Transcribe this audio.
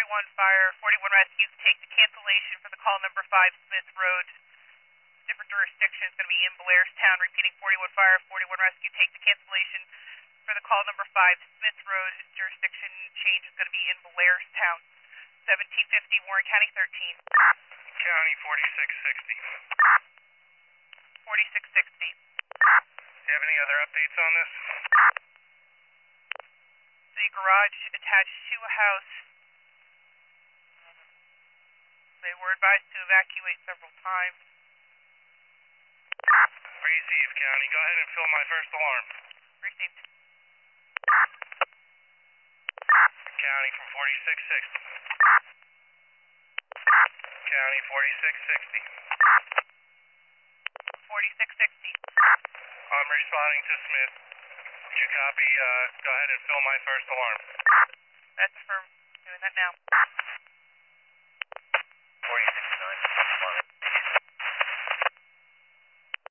41 Fire, 41 Rescue, take the cancellation for the call number 5 Smith Road. Different jurisdiction is going to be in Blairstown. Repeating, 41 Fire, 41 Rescue, take the cancellation for the call number 5 Smith Road. Jurisdiction change is going to be in Blairstown. 1750 Warren County 13. County 4660. 4660. Do you have any other updates on this? The garage attached to a house. They were advised to evacuate several times. Receive, County. Go ahead and fill my first alarm. Received. County from 4660. County 4660. 4660. I'm responding to Smith. Did you copy? Go ahead and fill my first alarm.